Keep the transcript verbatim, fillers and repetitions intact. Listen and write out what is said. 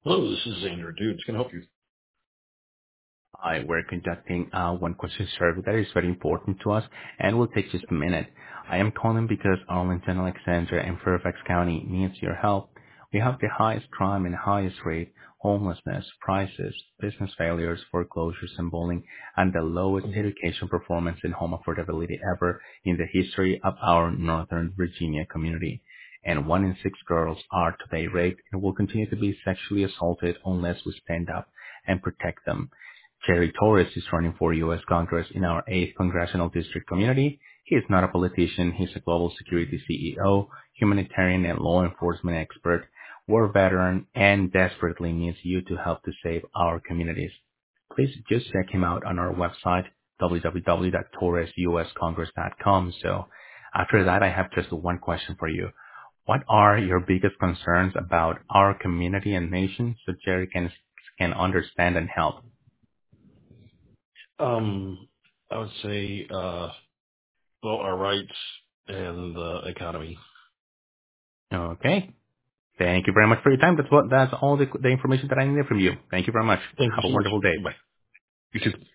Hello, this is Andrew Dudes. Can I help you? Hi, we're conducting uh, one question survey that is very important to us and will take just a minute. I am calling because Arlington, Alexandria, and Fairfax County needs your help. We have the highest crime and highest rate, homelessness, prices, business failures, foreclosures, and bullying, and the lowest education performance and home affordability ever in the history of our Northern Virginia community. And one in six girls are today raped and will continue to be sexually assaulted unless we stand up and protect them. Jerry Torres is running for U S. Congress in our eighth Congressional District community. He is not a politician. He's a global security C E O, humanitarian and law enforcement expert, war veteran, and desperately needs you to help to save our communities. Please just check him out on our website, w w w dot torres u s congress dot com. So after that, I have just one question for you. What are your biggest concerns about our community and nation so Jerry can, can understand and help? Um, I would say, uh, well, our rights and the economy. Okay. Thank you very much for your time. That's what, that's all the, the information that I needed from you. Thank you very much. Thank you Have a so much. wonderful day. Goodbye. You too.